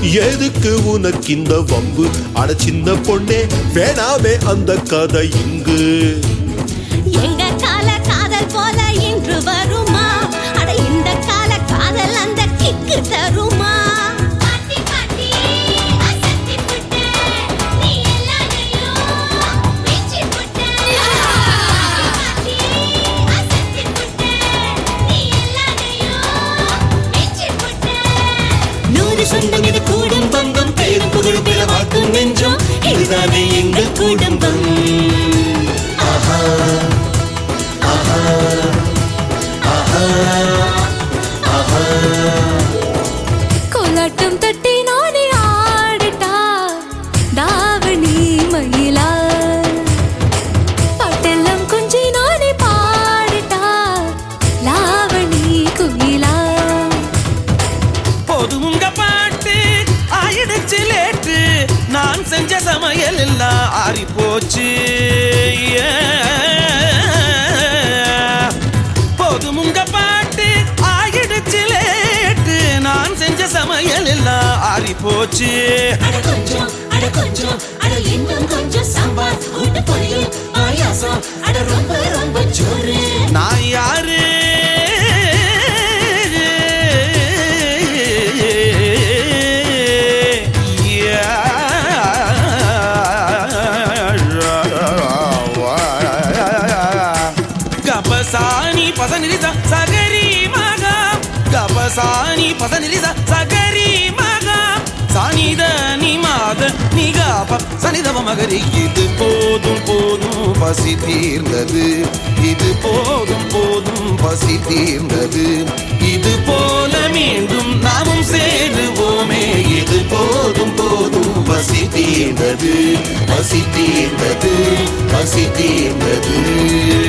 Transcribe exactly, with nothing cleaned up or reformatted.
எதுக்கு உனக்கு இந்த வம்பு? அட சின்ன பொண்ணே வேணாமே அந்த கதை இங்கு. எங்க கால காதல் போல இன்று வருமா? அட இந்த கால காதல் அந்த கிக்கு தருமா? சொந்தம் இது கூடும் பந்தம், பேரும் புகழும் பெற வாக்கும் நெஞ்சம், இதுதானே எங்கள் குடும்பம். ஆஹா ஆஹா ஆஹா ஆஹா. கோலாட்டம் தட்டி நானே ஆடட்டா தாவணி மயிலா, பாட்டெல்லாம் கொஞ்சி நானே பாடட்டா லாவணி குயிலா. போதும் உங்க லேட்டு, நான் செஞ்ச சமையல் எல்லாம் ஆறி போச்சு. போதும் உங்க பாட்டு ஆயிடுச்சு லேட்டு, நான் செஞ்ச சமையல் எல்லாம் ஆறி போச்சு. அட கொஞ்சம் அட கொஞ்சம் அட இன்னும் கொஞ்சம் சாம்பார் கூட்டு பொரியல் பாயாசம் அட ரொம்ப ரொம்ப ஜோரு. நான் யாரு? கபசானி பசனிலிசா சகரி மகா, கபசானி பசனிலிசா சகரி மகா, சானித நிமாத நிகாப சனிதவ மகரி. இது போதும் போதும் பசி தீர்ந்தது, இது போதும் போதும் பசி தீர்ந்தது, இது போல மீண்டும் நாமும் சேருவோமே. இது போதும் போதும் பசி தீர்ந்தது, பசி தீர்ந்தது, பசி தீர்ந்தது.